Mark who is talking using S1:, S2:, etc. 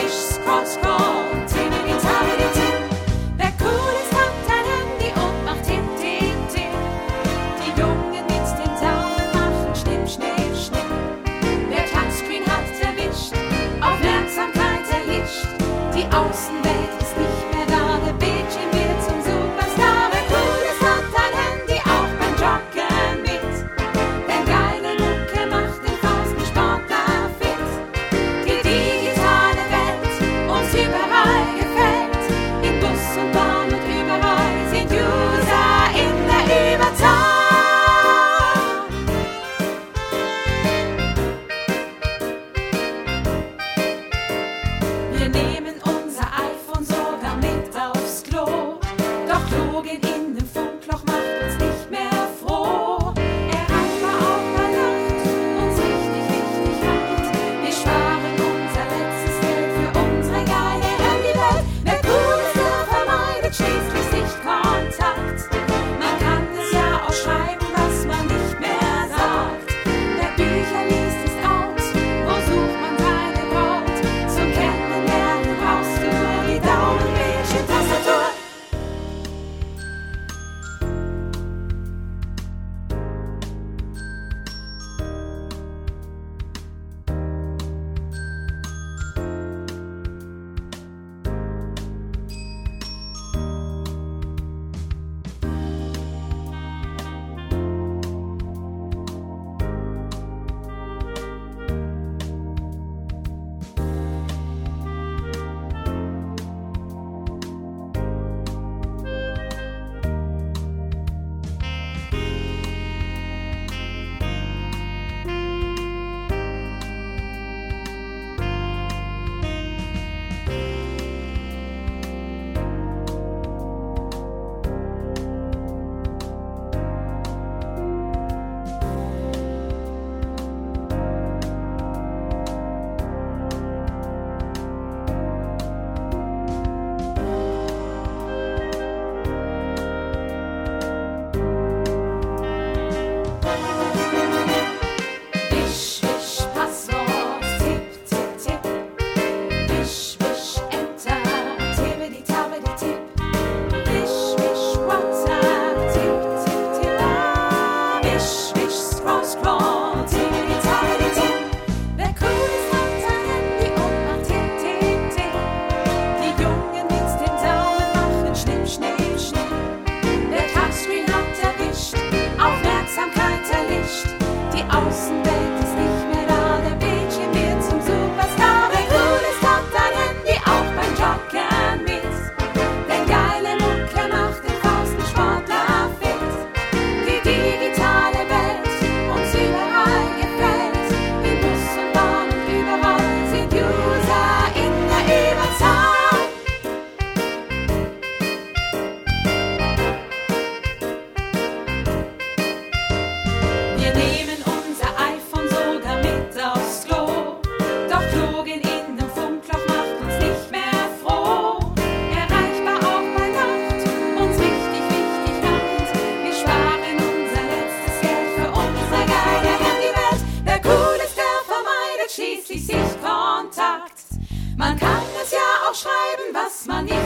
S1: scroll, scroll, tippity, tappity, tip. Wer cool ist, hat ein Handy und macht Tipp, Tipp, Tipp. Die Jungen mit dem Daumen machen Schnipp, Schnipp, Schnipp. Wer Touchscreen hat erwischt, Aufmerksamkeit erlischt. Die Außenwelt ist nicht mehr da, der Bildschirm wird zum Superstar. Wer cool ist, hat ein Handy auch beim Joggen mit. Denn geile Mucke macht den fasten Sportler fit. Die digitale Welt uns überall gefällt. In Bus und Bahn und überall sind User in der Überzahl. Wir nehmen unser iPhone sogar mit aufs Klo. Doch Klo gehen in dem Funkloch macht uns nicht mehr froh. Erreichbar auch bei Nacht, uns richtig wichtig macht. Wir sparen unser letztes Geld für unsere geile Handywelt. Wer cool ist, der vermeidet schließlich Sichtkontakt. Man kann es ja auch schreiben, was man nicht mehr sagt. Wer Bücher liest, ist out. Wo sucht man seine Braut? Zum Kennenlernen brauchst du nur die Daumen-Bildschirm-Tastatur. Wisch, wisch, Passwort, tipp, tipp, tipp. Wisch, wisch, Enter, tippity, tappity, tipp. Wisch, wisch, WhatsApp, tipp, tipp, tipp. Wisch, wisch, scroll, scroll, tippity, tappity, tipp. Wer cool ist, hat ein Handy und macht Tipp, Tipp, Tipp. Die Jungen mit dem Daumen machen Schnipp, Schnipp, Schnipp. Wer Touchscreen hat erwischt, Aufmerksamkeit erlischt. Die Außenwelt ist nicht mehr da, der Bildschirm wird zum Superstar. Wer cool ist, hat ein Handy auch beim Joggen mit. Denn geile Mucke macht den fausten Sportler fit. Die digitale Welt uns überall gefällt. In Bus und Bahn und überall sind User in der Überzahl. Wir nehmen unser iPhone sogar mit aufs Klo. Doch Klo gehen in dem Funkloch macht uns nicht mehr froh. Erreichbar auch bei Nacht, uns richtig wichtig macht. Wir sparen unser letztes Geld für unsere geile Handywelt. Wer cool ist, der vermeidet schließlich Sichtkontakt. Man kann es ja auch schreiben, was man nicht